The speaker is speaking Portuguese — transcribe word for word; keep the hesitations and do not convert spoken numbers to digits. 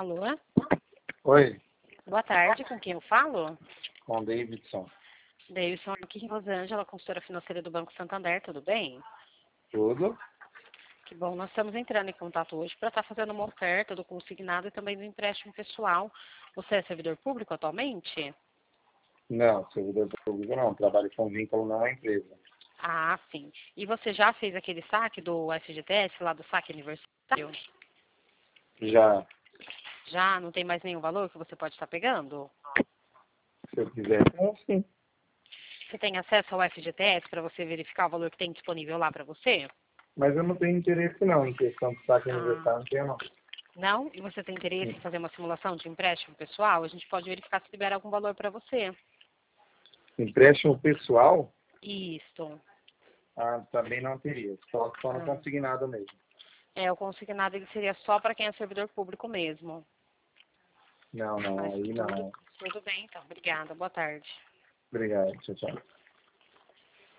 Alô? Oi, Boa tarde, com quem eu falo? com o Davidson. Davidson, aqui em Rosângela, consultora financeira do Banco Santander, tudo bem? Tudo? Que bom, nós estamos entrando em contato hoje para estar fazendo uma oferta do consignado e também do empréstimo pessoal. Você é servidor público atualmente? Não, servidor público não. Trabalho com vínculo não é empresa. Ah, sim. E você já fez aquele saque do F G T S, lá do saque aniversário? Já, Já? Não tem mais nenhum valor que você pode estar pegando? se eu quiser, então sim. Você tem acesso ao F G T S para você verificar o valor que tem disponível lá para você? Mas eu não tenho interesse não em questão de saque Ah, aniversário, não tenho não. não? E você tem interesse em fazer uma simulação de empréstimo pessoal? A gente pode verificar se libera algum valor para você. Empréstimo pessoal, Isso. ah, também não teria. Só, só no Ah. consignado mesmo. É, o consignado ele seria só para quem é servidor público mesmo. Não, não, Mas aí tudo, não. tudo bem, então. Obrigada. Boa tarde. Obrigado, tchau, tchau.